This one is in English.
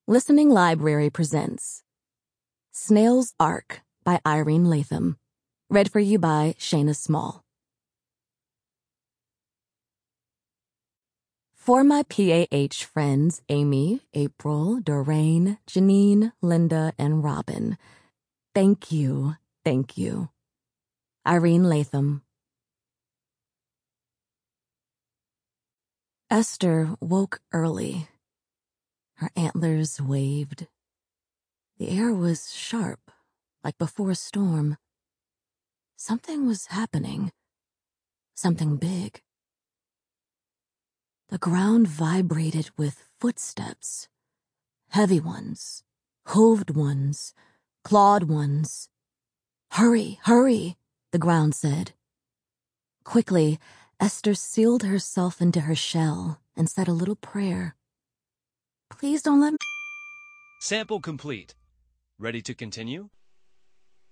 Listening Library presents Snail's Ark by Irene Latham. Read for you by Shayna Small. For my PAH friends Amy, April, Doreen, Janine, Linda, and Robin, thank you, thank you. Irene Latham. Esther woke early. Her antlers waved. The air was sharp, like before a storm. Something was happening. Something big. The ground vibrated with footsteps. Heavy ones, hooved ones, clawed ones. Hurry, hurry, the ground said. Quickly, Esther sealed herself into her shell and said a little prayer. Please don't let me... Sample complete. Ready to continue?